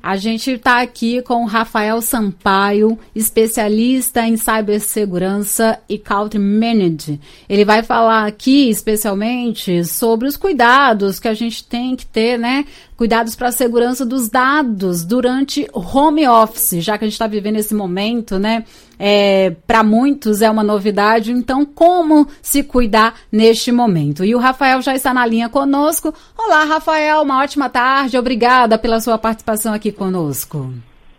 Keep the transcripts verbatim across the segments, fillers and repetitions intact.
A gente está aqui com o Rafael Sampaio, especialista em cibersegurança e country manager. Ele vai falar aqui especialmente sobre os cuidados que a gente tem que ter, né? Cuidados para a segurança dos dados durante home office, já que a gente está vivendo esse momento, né? É, para muitos é uma novidade, então como se cuidar neste momento? E o Rafael já está na linha conosco. Olá, Rafael, uma ótima tarde, obrigada pela sua participação aqui conosco.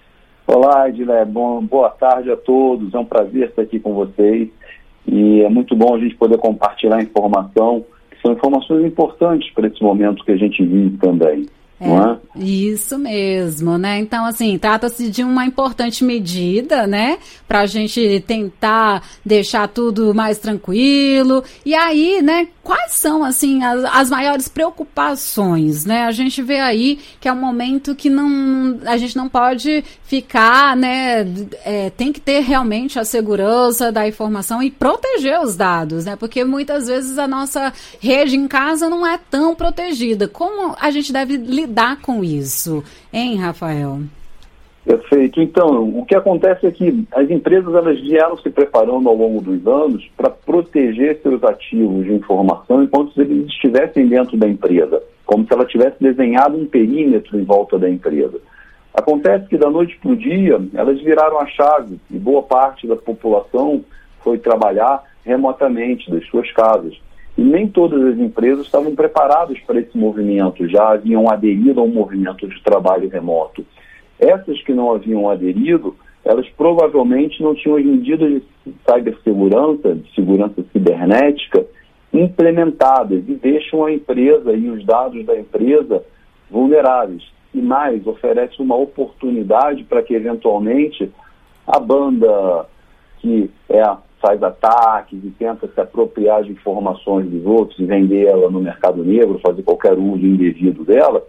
Olá, Edilé, bom, boa tarde a todos, é um prazer estar aqui com vocês e é muito bom a gente poder compartilhar informação, que são informações importantes para esse momento que a gente vive também. É, não é? Isso mesmo, né? Então, assim, trata-se de uma importante medida, né? Para a gente tentar deixar tudo mais tranquilo. E aí, né? Quais são, assim, as, as maiores preocupações, né? A gente vê aí que é um momento que não, a gente não pode ficar, né? É, tem que ter realmente a segurança da informação e proteger os dados, né? Porque muitas vezes a nossa rede em casa não é tão protegida. Como a gente deve lidar com isso, hein, Rafael? Perfeito. Então, o que acontece é que as empresas elas vieram se preparando ao longo dos anos para proteger seus ativos de informação enquanto eles estivessem dentro da empresa, como se ela tivesse desenhado um perímetro em volta da empresa. Acontece que da noite para o dia, elas viraram a chave e boa parte da população foi trabalhar remotamente das suas casas. E nem todas as empresas estavam preparadas para esse movimento, já haviam aderido ao movimento de trabalho remoto. Essas que não haviam aderido, elas provavelmente não tinham as medidas de cibersegurança, de segurança cibernética, implementadas e deixam a empresa e os dados da empresa vulneráveis. E mais, oferece uma oportunidade para que, eventualmente, a banda que é, faz ataques e tenta se apropriar de informações dos outros e vender ela no mercado negro, fazer qualquer uso indevido dela,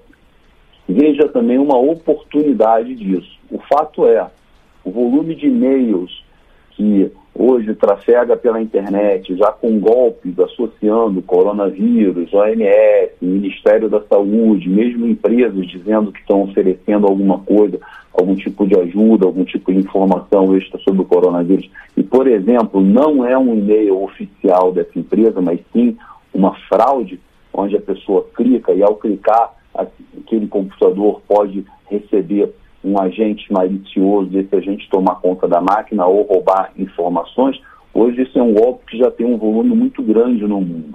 veja também uma oportunidade disso. O fato é, o volume de e-mails que hoje trafega pela internet, já com golpes associando coronavírus, O M S, Ministério da Saúde, mesmo empresas dizendo que estão oferecendo alguma coisa, algum tipo de ajuda, algum tipo de informação extra sobre o coronavírus. E, por exemplo, não é um e-mail oficial dessa empresa, mas sim uma fraude, onde a pessoa clica e, ao clicar, aquele computador pode receber um agente malicioso, esse agente tomar conta da máquina ou roubar informações. Hoje isso é um golpe que já tem um volume muito grande no mundo.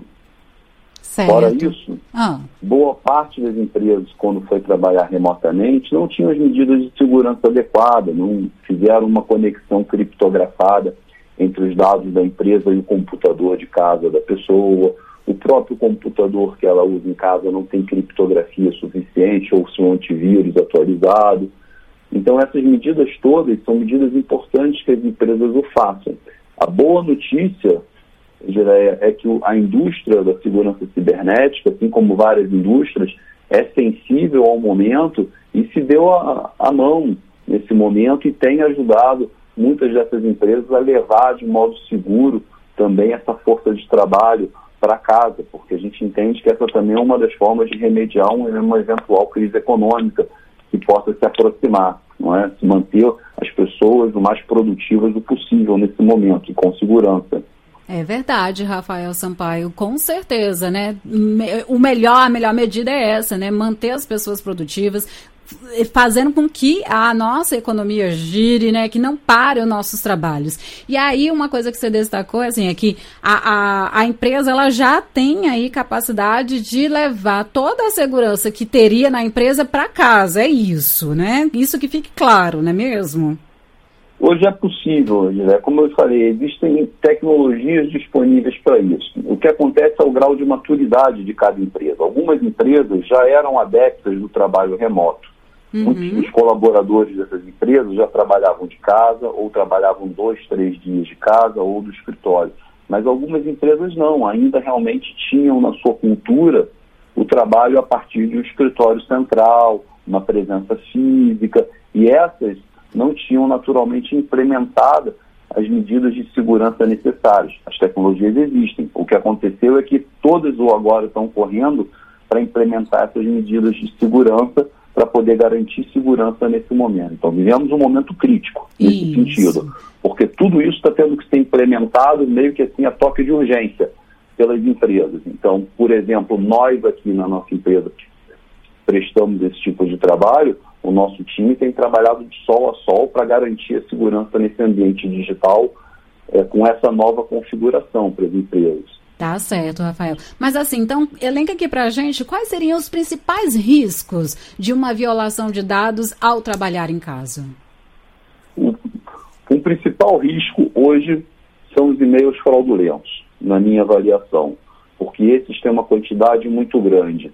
Certo. Fora isso, ah. boa parte das empresas, quando foi trabalhar remotamente, não tinham as medidas de segurança adequadas, não fizeram uma conexão criptografada entre os dados da empresa e o computador de casa da pessoa. O próprio computador que ela usa em casa não tem criptografia suficiente ou seu antivírus atualizado. Então, essas medidas todas são medidas importantes que as empresas o façam. A boa notícia, Gireia, é que a indústria da segurança cibernética, assim como várias indústrias, é sensível ao momento e se deu a, a mão nesse momento e tem ajudado muitas dessas empresas a levar de modo seguro também essa força de trabalho para casa, porque a gente entende que essa também é uma das formas de remediar uma eventual crise econômica que possa se aproximar, não é? Se manter as pessoas o mais produtivas do possível nesse momento, com segurança. É verdade, Rafael Sampaio, com certeza, né? O melhor, a melhor medida é essa, né? Manter as pessoas produtivas, fazendo com que a nossa economia gire, né, que não pare os nossos trabalhos. E aí uma coisa que você destacou assim, é que a, a, a empresa ela já tem aí capacidade de levar toda a segurança que teria na empresa para casa, é isso, né? Isso que fique claro, não é mesmo? Hoje é possível, né? Como eu falei, existem tecnologias disponíveis para isso. O que acontece é o grau de maturidade de cada empresa. Algumas empresas já eram adeptas do trabalho remoto. Uhum. Muitos dos colaboradores dessas empresas já trabalhavam de casa, ou trabalhavam dois, três dias de casa, ou do escritório. Mas algumas empresas não, ainda realmente tinham na sua cultura o trabalho a partir de um escritório central, uma presença física, e essas não tinham naturalmente implementada as medidas de segurança necessárias. As tecnologias existem. O que aconteceu é que todas ou agora estão correndo para implementar essas medidas de segurança para poder garantir segurança nesse momento. Então, vivemos um momento crítico nesse isso. sentido, porque tudo isso está tendo que ser implementado meio que assim a toque de urgência pelas empresas. Então, por exemplo, nós aqui na nossa empresa que prestamos esse tipo de trabalho, o nosso time tem trabalhado de sol a sol para garantir a segurança nesse ambiente digital é, com essa nova configuração para as empresas. Tá certo, Rafael. Mas assim, então, elenca aqui pra gente quais seriam os principais riscos de uma violação de dados ao trabalhar em casa. O, o principal risco hoje são os e-mails fraudulentos, na minha avaliação, porque esses têm uma quantidade muito grande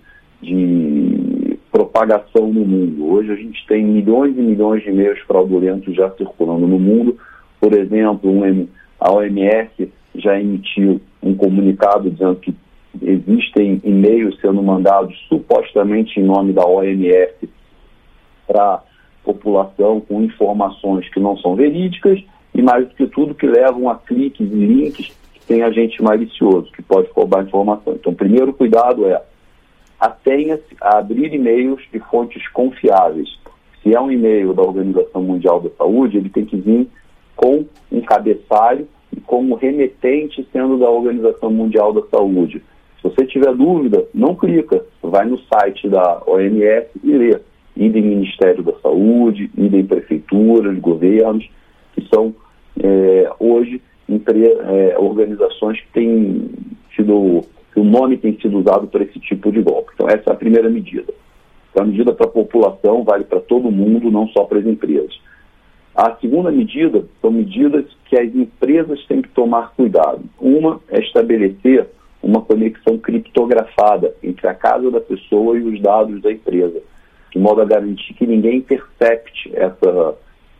de propagação no mundo. Hoje a gente tem milhões e milhões de e-mails fraudulentos já circulando no mundo. Por exemplo, um, a O M S já emitiu um comunicado dizendo que existem e-mails sendo mandados supostamente em nome da O M S para a população com informações que não são verídicas e, mais do que tudo, que levam a cliques e links que tem agente malicioso, que pode roubar informação. Então, o primeiro cuidado é atenha-se a abrir e-mails de fontes confiáveis. Se é um e-mail da Organização Mundial da Saúde, ele tem que vir com um cabeçalho e com o remetente sendo da Organização Mundial da Saúde. Se você tiver dúvida, não clica, vai no site da O M S e lê. Idem Ministério da Saúde, idem prefeituras, governos, que são é, hoje entre, é, organizações que têm sido, que o nome tem sido usado para esse tipo de golpe. Então essa é a primeira medida. Então, a medida para a população vale para todo mundo, não só para as empresas. A segunda medida são medidas que as empresas têm que tomar cuidado. Uma é estabelecer uma conexão criptografada entre a casa da pessoa e os dados da empresa, de modo a garantir que ninguém intercepte essa,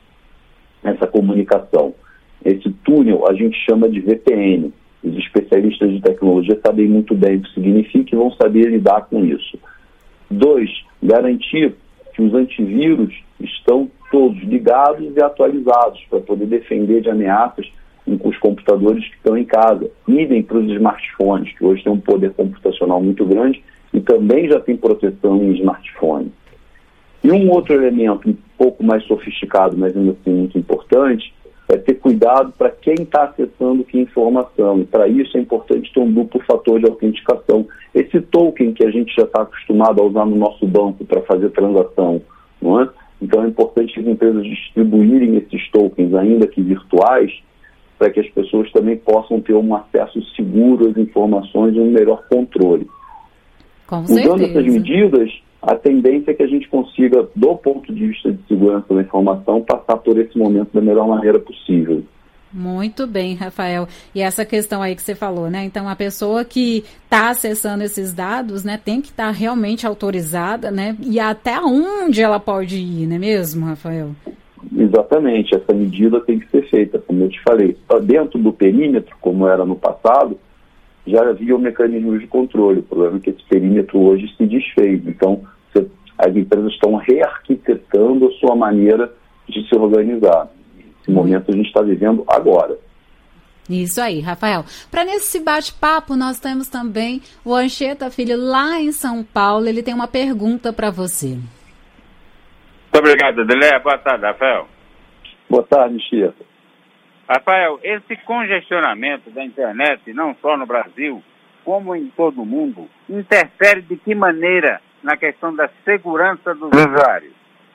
essa comunicação. Esse túnel a gente chama de V P N. Os especialistas de tecnologia sabem muito bem o que significa e vão saber lidar com isso. Dois, garantir que os antivírus estão todos ligados e atualizados para poder defender de ameaças com os computadores que estão em casa. Idem para os smartphones, que hoje têm um poder computacional muito grande e também já tem proteção em smartphone. E um outro elemento um pouco mais sofisticado, mas ainda assim muito importante, é ter cuidado para quem está acessando que informação. E para isso é importante ter um duplo fator de autenticação. Esse token que a gente já está acostumado a usar no nosso banco para fazer transação, não é? Então é importante as empresas distribuírem esses tokens, ainda que virtuais, para que as pessoas também possam ter um acesso seguro às informações e um melhor controle. Com certeza. Usando essas medidas, a tendência é que a gente consiga, do ponto de vista de segurança da informação, passar por esse momento da melhor maneira possível. Muito bem, Rafael. E essa questão aí que você falou, né? Então, a pessoa que está acessando esses dados, né, tem que estar tá realmente autorizada, né? E até onde ela pode ir, não é mesmo, Rafael? Exatamente. Essa medida tem que ser feita, como eu te falei. Dentro do perímetro, como era no passado, já havia mecanismos de controle. O problema é que esse perímetro hoje se desfez. Então, as empresas estão rearquitetando a sua maneira de se organizar. Esse momento a gente está vivendo agora. Isso aí, Rafael. Para nesse bate-papo, nós temos também o Anchieta Filho, lá em São Paulo. Ele tem uma pergunta para você. Muito obrigado, Adilé. Boa tarde, Rafael. Boa tarde, Anchieta. Rafael, esse congestionamento da internet, não só no Brasil, como em todo o mundo, interfere de que maneira na questão da segurança dos usuários?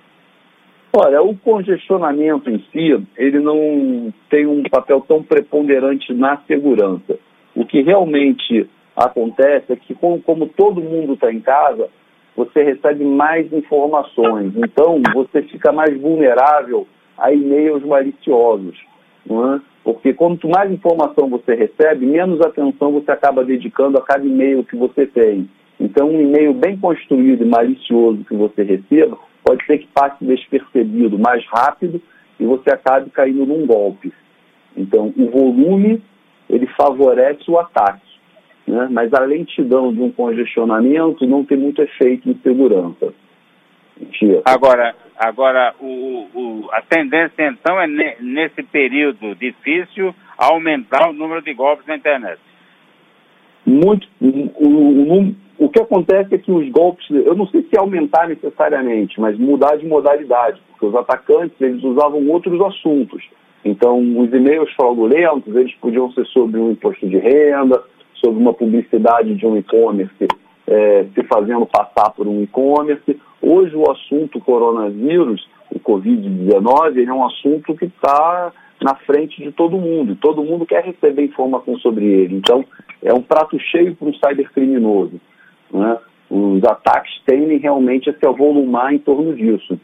Olha, o congestionamento em si, ele não tem um papel tão preponderante na segurança. O que realmente acontece é que, como, como todo mundo está em casa, você recebe mais informações. Então, você fica mais vulnerável a e-mails maliciosos, não é? Porque quanto mais informação você recebe, menos atenção você acaba dedicando a cada e-mail que você tem. Então, um e-mail bem construído e malicioso que você receba, pode ser que passe despercebido mais rápido e você acabe caindo num golpe. Então, o volume, ele favorece o ataque, né? Mas a lentidão de um congestionamento não tem muito efeito em segurança. Mentira. Agora, agora o, o, a tendência, então, é ne, nesse período difícil aumentar o número de golpes na internet. Muito, o, o, o, o que acontece é que os golpes, eu não sei se aumentar necessariamente, mas mudar de modalidade, porque os atacantes, eles usavam outros assuntos. Então, os e-mails fraudulentos, eles podiam ser sobre um imposto de renda, sobre uma publicidade de um e-commerce, é, se fazendo passar por um e-commerce. Hoje, o assunto coronavírus, o covid dezenove, ele é um assunto que está na frente de todo mundo, e todo mundo quer receber informação sobre ele. Então, é um prato cheio para um cybercriminoso, né? Os ataques tendem realmente a se avolumar em torno disso.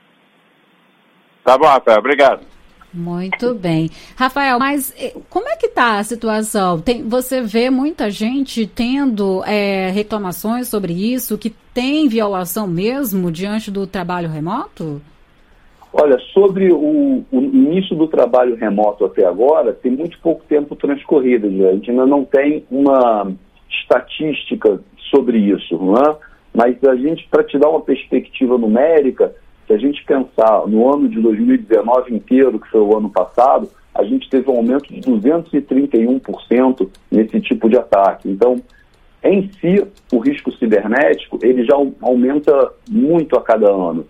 Tá bom, Rafael, obrigado. Muito bem. Rafael, mas como é que está a situação? Tem, você vê muita gente tendo é, reclamações sobre isso, que tem violação mesmo diante do trabalho remoto? Olha, sobre o, o início do trabalho remoto até agora, tem muito pouco tempo transcorrido, já. A gente ainda não tem uma estatística sobre isso, não é? Mas a gente, para te dar uma perspectiva numérica, se a gente pensar no ano de dois mil e dezenove inteiro, que foi o ano passado, a gente teve um aumento de duzentos e trinta e um por cento nesse tipo de ataque. Então, em si, o risco cibernético, ele já aumenta muito a cada ano.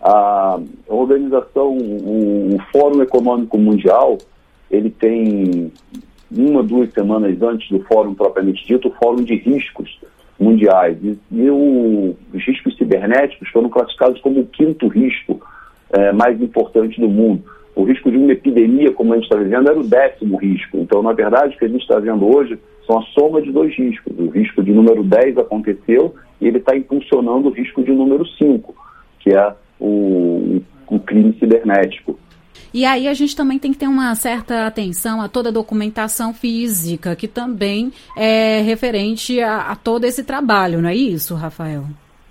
A organização, o, o Fórum Econômico Mundial, ele tem uma, duas semanas antes do fórum propriamente dito, o Fórum de Riscos Mundiais. E, e o, os riscos cibernéticos foram classificados como o quinto risco é, mais importante do mundo. O risco de uma epidemia, como a gente está vivendo, era o décimo risco. Então, na verdade, o que a gente está vendo hoje são a soma de dois riscos. O risco de número dez aconteceu e ele está impulsionando o risco de número cinco, que é o, o crime cibernético. E aí a gente também tem que ter uma certa atenção a toda a documentação física, que também é referente a, a todo esse trabalho, não é isso, Rafael?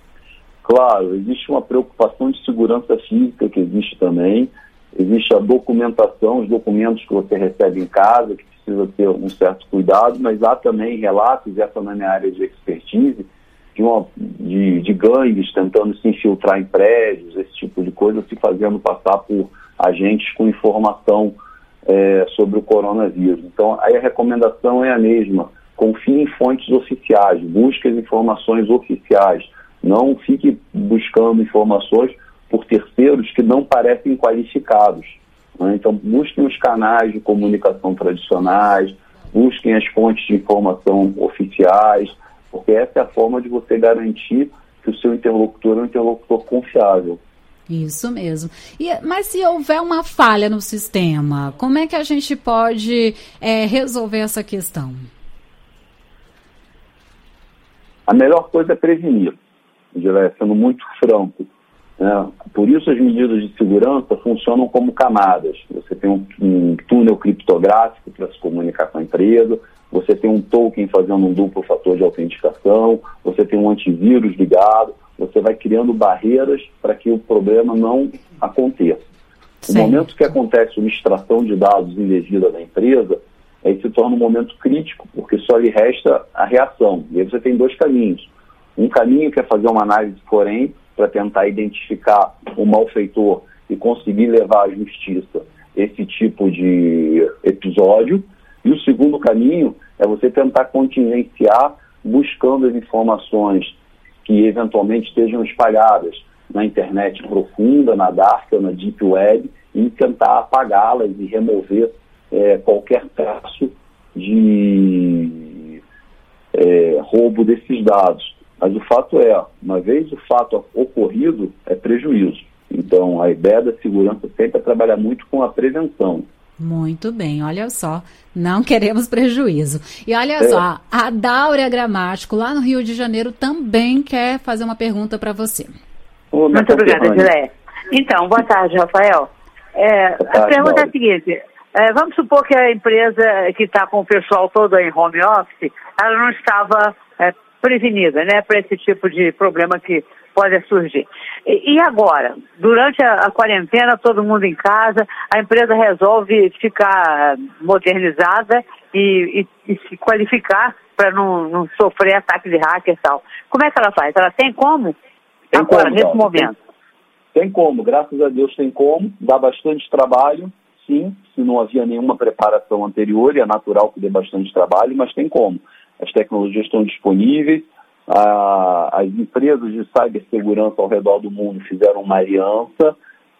Claro, existe uma preocupação de segurança física que existe também, existe a documentação, os documentos que você recebe em casa, que precisa ter um certo cuidado, mas há também relatos, e essa na minha área de expertise, de, uma, de, de gangues tentando se infiltrar em prédios, esse tipo de coisa, se fazendo passar por agentes com informação é, sobre o coronavírus. Então, aí a recomendação é a mesma. Confie em fontes oficiais, busque as informações oficiais. Não fique buscando informações por terceiros que não parecem qualificados, né? Então, busquem os canais de comunicação tradicionais, busquem as fontes de informação oficiais, porque essa é a forma de você garantir que o seu interlocutor é um interlocutor confiável. Isso mesmo. E, mas se houver uma falha no sistema, como é que a gente pode é, resolver essa questão? A melhor coisa é prevenir, sendo muito franco, né? Por isso as medidas de segurança funcionam como camadas. Você tem um, um túnel criptográfico para se comunicar com a empresa, você tem um token fazendo um duplo fator de autenticação, você tem um antivírus ligado, você vai criando barreiras para que o problema não aconteça. Sim. No momento que acontece uma extração de dados indevida da empresa, aí se torna um momento crítico, porque só lhe resta a reação. E aí você tem dois caminhos. Um caminho que é fazer uma análise forense para tentar identificar o malfeitor e conseguir levar à justiça esse tipo de episódio. E o segundo caminho é você tentar contingenciar buscando as informações que eventualmente estejam espalhadas na internet profunda, na dark ou na deep web, e tentar apagá-las e remover é, qualquer traço de é, roubo desses dados. Mas o fato é, uma vez o fato ocorrido, é prejuízo. Então, a ideia da segurança sempre é trabalhar muito com a prevenção. Muito bem, olha só, não queremos prejuízo. E olha é. só, a Dáurea Gramático, lá no Rio de Janeiro, também quer fazer uma pergunta para você. Ô, Muito obrigada, Gilé. Então, boa tarde, Rafael. É, boa tarde, a pergunta Dáurea. é a seguinte, é, vamos supor que a empresa que está com o pessoal todo em home office, ela não estava é, prevenida, né, para esse tipo de problema que pode surgir. E, e agora, durante a, a quarentena, todo mundo em casa, a empresa resolve ficar modernizada e, e, e se qualificar para não, não sofrer ataque de hacker e tal. Como é que ela faz? Ela tem como? Tem agora, como, nesse Dáurea, momento. Tem, tem como, graças a Deus tem como, dá bastante trabalho, sim, se não havia nenhuma preparação anterior, e é natural que dê bastante trabalho, mas tem como. As tecnologias estão disponíveis, A, as empresas de cibersegurança ao redor do mundo fizeram uma aliança.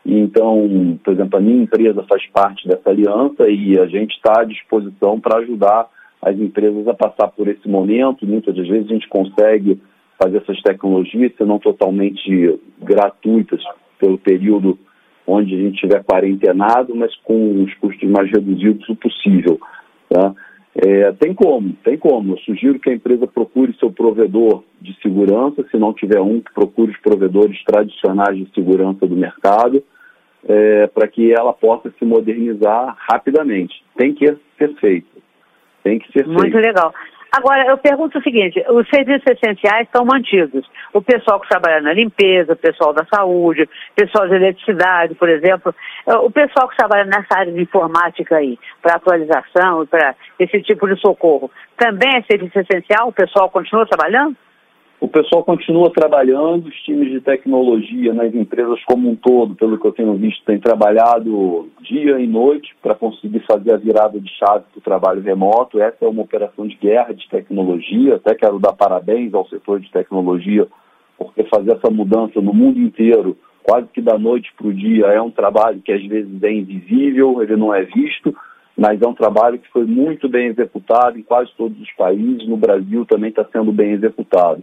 Então, por exemplo, a minha empresa faz parte dessa aliança e a gente está à disposição para ajudar as empresas a passar por esse momento. Muitas das vezes a gente consegue fazer essas tecnologias, se não totalmente gratuitas, pelo período onde a gente estiver quarentenado, mas com os custos mais reduzidos o possível. Tá? É, tem como, tem como. Eu sugiro que a empresa procure seu provedor de segurança, se não tiver um, que procure os provedores tradicionais de segurança do mercado, é, para que ela possa se modernizar rapidamente. Tem que ser feito. Tem que ser feito. Muito legal. Agora, eu pergunto o seguinte, os serviços essenciais estão mantidos. O pessoal que trabalha na limpeza, o pessoal da saúde, o pessoal de eletricidade, por exemplo, o pessoal que trabalha nessa área de informática aí, para atualização, para esse tipo de socorro, também é serviço essencial? O pessoal continua trabalhando? O pessoal continua trabalhando, os times de tecnologia nas empresas como um todo, pelo que eu tenho visto, têm trabalhado dia e noite para conseguir fazer a virada de chave para o trabalho remoto. Essa é uma operação de guerra de tecnologia. Até quero dar parabéns ao setor de tecnologia, porque fazer essa mudança no mundo inteiro, quase que da noite para o dia, é um trabalho que às vezes é invisível, ele não é visto, mas é um trabalho que foi muito bem executado em quase todos os países. No Brasil também está sendo bem executado.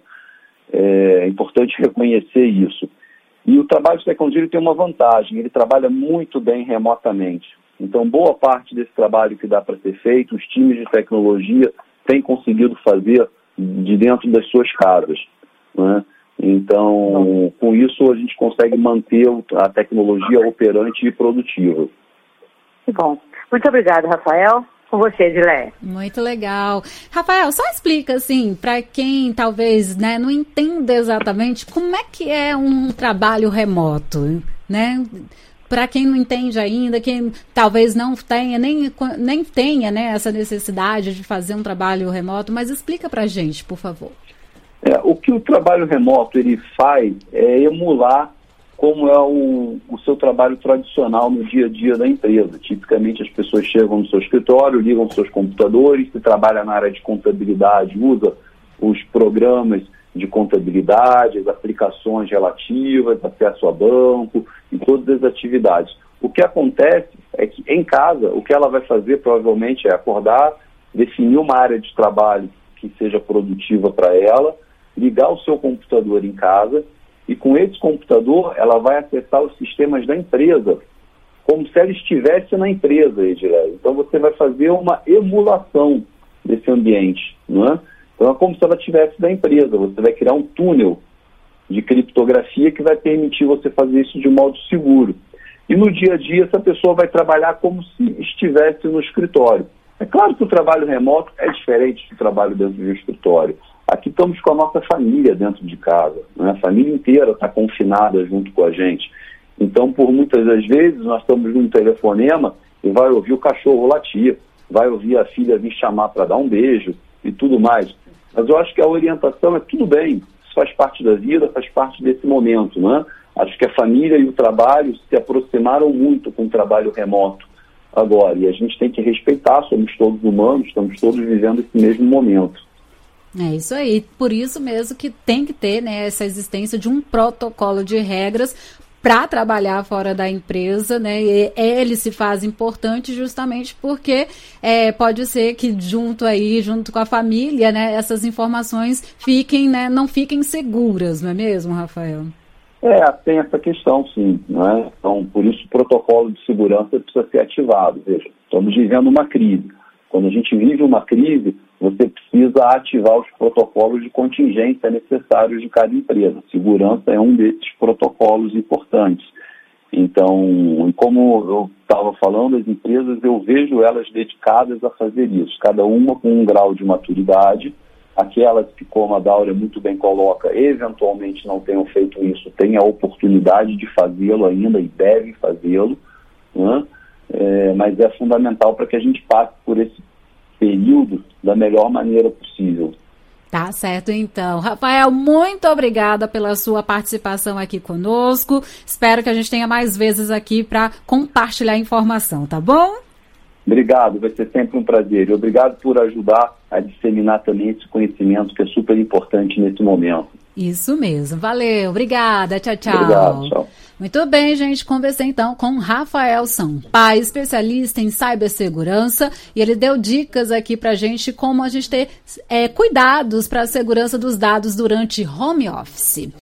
É importante reconhecer isso. E o trabalho de tecnologia tem uma vantagem, ele trabalha muito bem remotamente. Então, boa parte desse trabalho que dá para ser feito, os times de tecnologia têm conseguido fazer de dentro das suas casas, né? Então, com isso, a gente consegue manter a tecnologia operante e produtiva. Que bom. Muito obrigada, Rafael. Com você, Edileia. Muito legal. Rafael, só explica, assim, para quem talvez, né, não entenda exatamente como é que é um trabalho remoto, né? Para quem não entende ainda, quem talvez não tenha, nem, nem tenha, né, essa necessidade de fazer um trabalho remoto, mas explica para a gente, por favor. É, o que o trabalho remoto ele faz é emular como é o, o seu trabalho tradicional no dia a dia da empresa. Tipicamente as pessoas chegam no seu escritório, ligam seus computadores, se trabalha na área de contabilidade, usa os programas de contabilidade, as aplicações relativas, acesso a banco e todas as atividades. O que acontece é que em casa, o que ela vai fazer provavelmente é acordar, definir uma área de trabalho que seja produtiva para ela, ligar o seu computador em casa, e com esse computador ela vai acessar os sistemas da empresa, como se ela estivesse na empresa, Edileia. Então você vai fazer uma emulação desse ambiente, não é? Então é como se ela estivesse da empresa. Você vai criar um túnel de criptografia que vai permitir você fazer isso de modo seguro. E no dia a dia essa pessoa vai trabalhar como se estivesse no escritório. É claro que o trabalho remoto é diferente do trabalho dentro do escritório. Aqui estamos com a nossa família dentro de casa, né? A família inteira está confinada junto com a gente. Então, por muitas das vezes, nós estamos num telefonema e vai ouvir o cachorro latir, vai ouvir a filha vir chamar para dar um beijo e tudo mais. Mas eu acho que a orientação é tudo bem, isso faz parte da vida, faz parte desse momento, né? Acho que a família e o trabalho se aproximaram muito com o trabalho remoto agora, e a gente tem que respeitar, somos todos humanos, estamos todos vivendo esse mesmo momento. É isso aí, por isso mesmo que tem que ter, né, essa existência de um protocolo de regras para trabalhar fora da empresa, né, e ele se faz importante justamente porque é, pode ser que junto aí, junto com a família, né, essas informações fiquem, né, não fiquem seguras, não é mesmo, Rafael? É, tem essa questão, sim, né? Então, por isso o protocolo de segurança precisa ser ativado. Veja, estamos vivendo uma crise. Quando a gente vive uma crise, você precisa ativar os protocolos de contingência necessários de cada empresa. Segurança é um desses protocolos importantes. Então, como eu estava falando, as empresas, eu vejo elas dedicadas a fazer isso, cada uma com um grau de maturidade. Aquelas que, como a Dáurea muito bem coloca, eventualmente não tenham feito isso, têm a oportunidade de fazê-lo ainda e devem fazê-lo, né? É, mas é fundamental para que a gente passe por esse período da melhor maneira possível. Tá certo, então. Rafael, muito obrigada pela sua participação aqui conosco. Espero que a gente tenha mais vezes aqui para compartilhar informação, tá bom? Obrigado, vai ser sempre um prazer. E obrigado por ajudar a disseminar também esse conhecimento que é super importante nesse momento. Isso mesmo. Valeu. Obrigada. Tchau, tchau. Obrigado. Tchau. Muito bem, gente. Conversei então com Rafael Sampaio, especialista em cibersegurança, e ele deu dicas aqui pra gente como a gente ter é, cuidados para a segurança dos dados durante home office.